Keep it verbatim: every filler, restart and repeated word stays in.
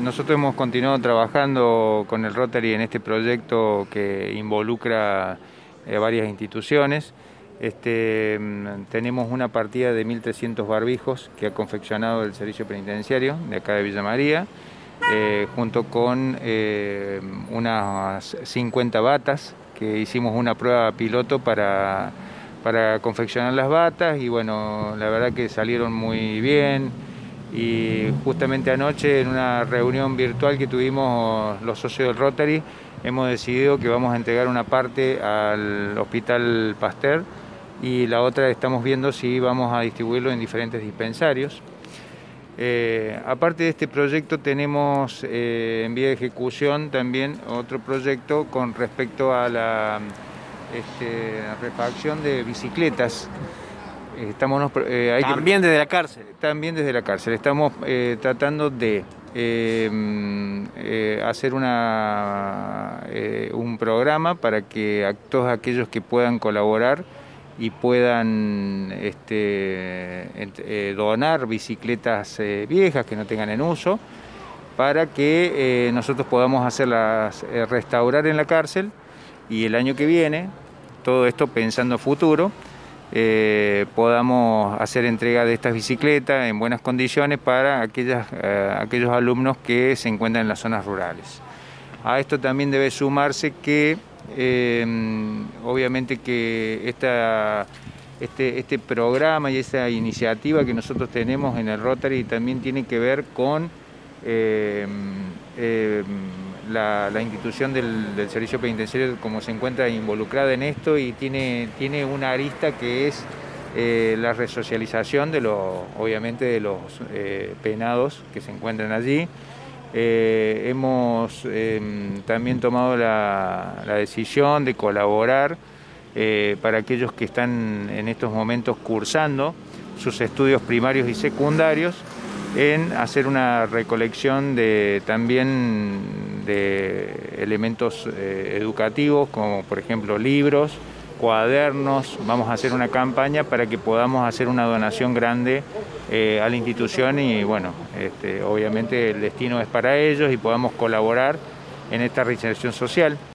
nosotros hemos continuado trabajando con el Rotary en este proyecto que involucra eh, varias instituciones. Este, tenemos una partida de mil trescientos barbijos que ha confeccionado el Servicio Penitenciario de acá de Villa María, eh, junto con eh, unas cincuenta batas, que hicimos una prueba piloto para, para confeccionar las batas y bueno, la verdad que salieron muy bien. Y justamente anoche en una reunión virtual que tuvimos los socios del Rotary hemos decidido que vamos a entregar una parte al Hospital Pasteur y la otra estamos viendo si vamos a distribuirlo en diferentes dispensarios. Eh, aparte de este proyecto tenemos eh, en vía de ejecución también otro proyecto con respecto a la este, refacción de bicicletas. Estamos, eh, hay también que, desde la cárcel. También desde la cárcel. Estamos eh, tratando de eh, eh, hacer una, eh, un programa para que a todos aquellos que puedan colaborar y puedan este, eh, donar bicicletas eh, viejas que no tengan en uso, para que eh, nosotros podamos hacerlas eh, restaurar en la cárcel y el año que viene, todo esto pensando a futuro, Eh, podamos hacer entrega de estas bicicletas en buenas condiciones para aquellas, eh, aquellos alumnos que se encuentran en las zonas rurales. A esto también debe sumarse que eh, obviamente que esta, este, este programa y esta iniciativa que nosotros tenemos en el Rotary también tiene que ver con eh, eh, La, la institución del, del servicio penitenciario, como se encuentra involucrada en esto, y tiene, tiene una arista que es eh, la resocialización de los, obviamente, de los eh, penados que se encuentran allí. Eh, hemos eh, también tomado la, la decisión de colaborar eh, para aquellos que están en estos momentos cursando sus estudios primarios y secundarios, en hacer una recolección de también de elementos eh, educativos, como por ejemplo libros, cuadernos. Vamos a hacer una campaña para que podamos hacer una donación grande eh, a la institución y bueno, este, obviamente el destino es para ellos y podamos colaborar en esta reinserción social.